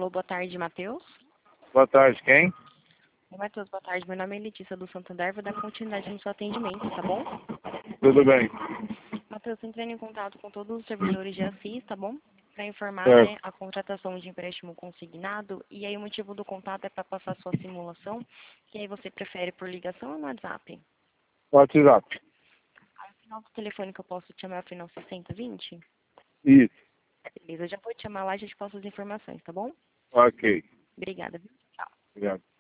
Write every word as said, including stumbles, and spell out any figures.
Alô, boa tarde, Matheus. Boa tarde, quem? Oi, Matheus, boa tarde. Meu nome é Letícia do Santander, vou dar continuidade no seu atendimento, tá bom? Tudo bem. Matheus, entrando em contato com todos os servidores de Assis, tá bom? Para informar, Certo. né, a contratação de empréstimo consignado, e aí o motivo do contato é para passar sua simulação, que aí você prefere por ligação ou no WhatsApp? WhatsApp. Aí o final do telefone que eu posso te chamar é o final sessenta vinte? Isso. Beleza, eu já vou te chamar lá e já te passo as informações, tá bom? Ok. Obrigada, viu? Tchau. Obrigado.